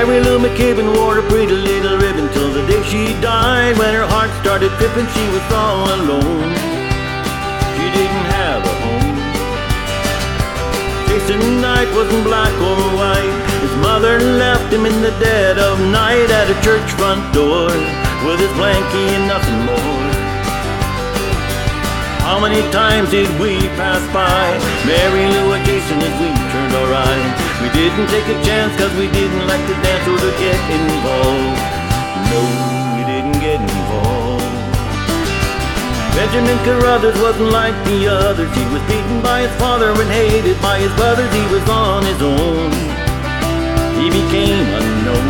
Mary Lou McKibben wore a pretty little ribbon till the day she died. When her heart started tripping, she was all alone. She didn't have a home. Jason Knight wasn't black or white. His mother left him in the dead of night at a church front door with his blankie and nothing more. How many times did we pass by Mary Lou and Jason as we turned our eyes? We didn't take a chance cause we didn't like to dance or to get involved. No, we didn't get involved. Benjamin Carruthers wasn't like the others. He was beaten by his father and hated by his brothers. He was on his own. He became unknown.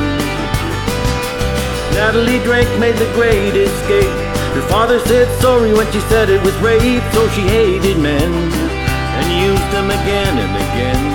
Natalie Drake made the great escape. Her father said sorry when she said it was rape, so she hated men and used them again and again.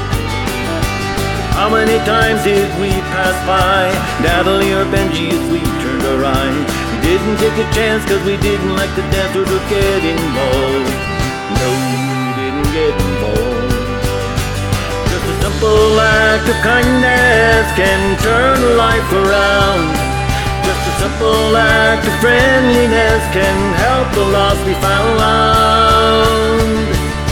How many times did we pass by Natalie or Benji as we turned our eyes? We didn't take a chance cause we didn't like to dance or to get involved. No, we didn't get involved. Just a simple act of kindness can turn a life around. Just a simple act of friendliness can help the lost be found.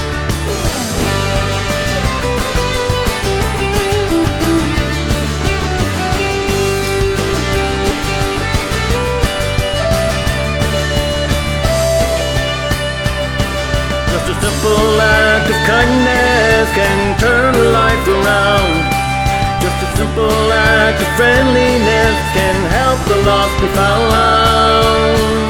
Just a simple act of kindness can turn a life around. Just a simple act of friendliness can help the lost be found.